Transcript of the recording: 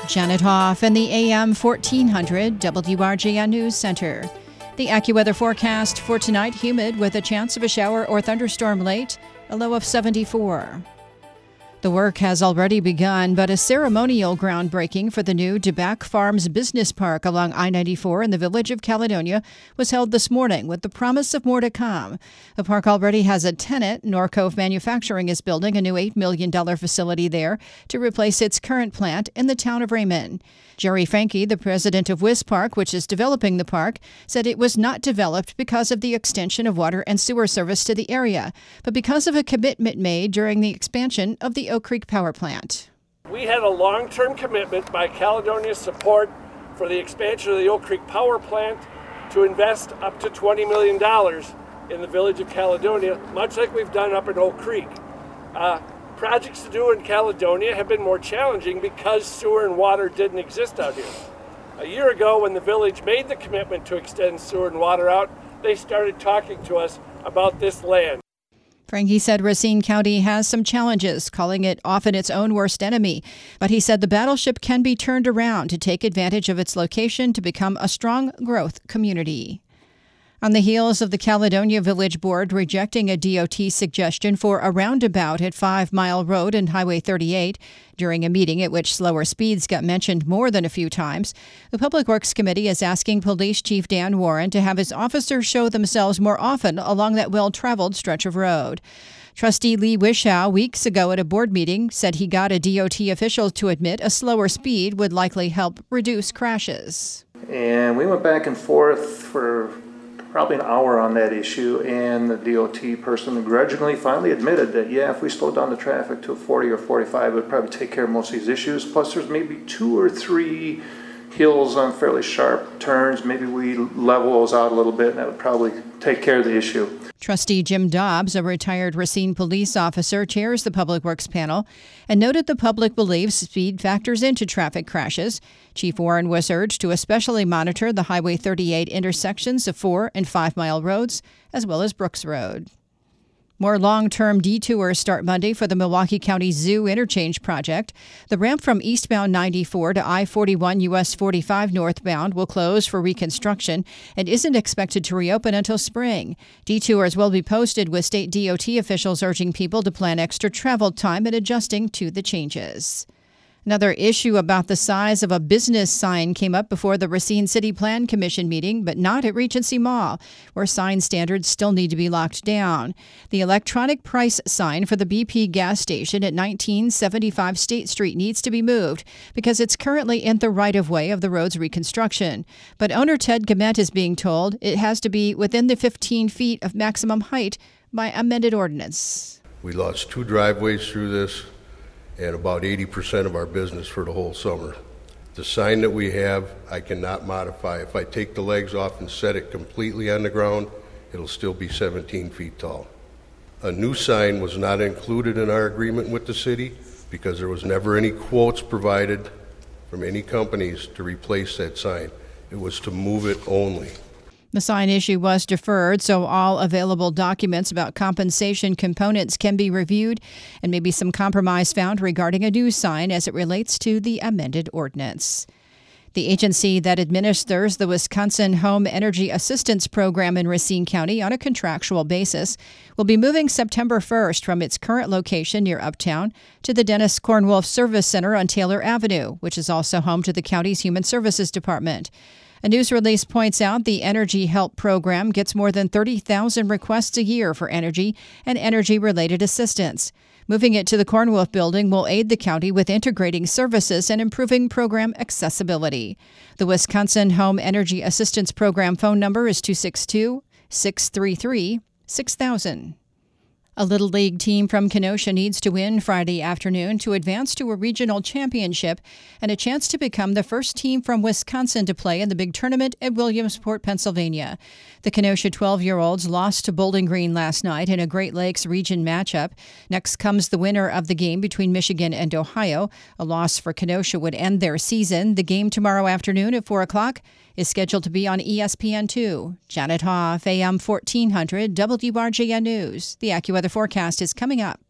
Janet Hoff in the AM 1400 WRJN News Center. The AccuWeather forecast for tonight: humid with a chance of a shower or thunderstorm late, a low of 74. The work has already begun, but a ceremonial groundbreaking for the new DeBack Farms Business Park along I-94 in the village of Caledonia was held this morning with the promise of more to come. The park already has a tenant. Norcove Manufacturing is building a new $8 million facility there to replace its current plant in the town of Raymond. Jerry Franke, the president of WisPark, which is developing the park, said it was not developed because of the extension of water and sewer service to the area, but because of a commitment made during the expansion of the Oak Creek Power Plant. We had a long-term commitment by Caledonia's support for the expansion of the Oak Creek Power Plant to invest up to $20 million in the village of Caledonia, much like we've done up in Oak Creek. Projects to do in Caledonia have been more challenging because sewer and water didn't exist out here. A year ago, when the village made the commitment to extend sewer and water out, they started talking to us about this land. Franke said Racine County has some challenges, calling it often its own worst enemy. But he said the battleship can be turned around to take advantage of its location to become a strong growth community. On the heels of the Caledonia Village Board rejecting a DOT suggestion for a roundabout at 5 Mile Road and Highway 38, during a meeting at which slower speeds got mentioned more than a few times, the Public Works Committee is asking Police Chief Dan Warren to have his officers show themselves more often along that well-traveled stretch of road. Trustee Lee Wishow, weeks ago at a board meeting, said he got a DOT official to admit a slower speed would likely help reduce crashes. And we went back and forth for probably an hour on that issue, and the DOT person grudgingly finally admitted that, yeah, if we slowed down the traffic to 40 or 45, it would probably take care of most of these issues. Plus, there's maybe 2 or 3 hills on fairly sharp turns. Maybe we level those out a little bit, and that would probably take care of the issue. Trustee Jim Dobbs, a retired Racine police officer, chairs the Public Works panel and noted the public believes speed factors into traffic crashes. Chief Warren was urged to especially monitor the Highway 38 intersections of 4 and 5 Mile roads, as well as Brooks Road. More long-term detours start Monday for the Milwaukee County Zoo Interchange Project. The ramp from eastbound 94 to I-41 US 45 northbound will close for reconstruction and isn't expected to reopen until spring. Detours will be posted with state DOT officials urging people to plan extra travel time and adjusting to the changes. Another issue about the size of a business sign came up before the Racine City Plan Commission meeting, but not at Regency Mall, where sign standards still need to be locked down. The electronic price sign for the BP gas station at 1975 State Street needs to be moved because it's currently in the right-of-way of the road's reconstruction. But owner Ted Gament is being told it has to be within the 15 feet of maximum height by amended ordinance. We lost 2 driveways through this, and about 80% of our business for the whole summer. The sign that we have, I cannot modify. If I take the legs off and set it completely on the ground, it'll still be 17 feet tall. A new sign was not included in our agreement with the city because there was never any quotes provided from any companies to replace that sign. It was to move it only. The sign issue was deferred, so all available documents about compensation components can be reviewed and maybe some compromise found regarding a new sign as it relates to the amended ordinance. The agency that administers the Wisconsin Home Energy Assistance Program in Racine County on a contractual basis will be moving September 1st from its current location near Uptown to the Dennis Cornwolf Service Center on Taylor Avenue, which is also home to the county's Human Services Department. A news release points out the Energy Help Program gets more than 30,000 requests a year for energy and energy-related assistance. Moving it to the Cornwolf building will aid the county with integrating services and improving program accessibility. The Wisconsin Home Energy Assistance Program phone number is 262-633-6000. A Little League team from Kenosha needs to win Friday afternoon to advance to a regional championship and a chance to become the first team from Wisconsin to play in the big tournament at Williamsport, Pennsylvania. The Kenosha 12-year-olds lost to Bowling Green last night in a Great Lakes region matchup. Next comes the winner of the game between Michigan and Ohio. A loss for Kenosha would end their season. The game tomorrow afternoon at 4 o'clock is scheduled to be on ESPN2. Janet Hoff, AM 1400 WRJN News. The AccuWeather forecast is coming up.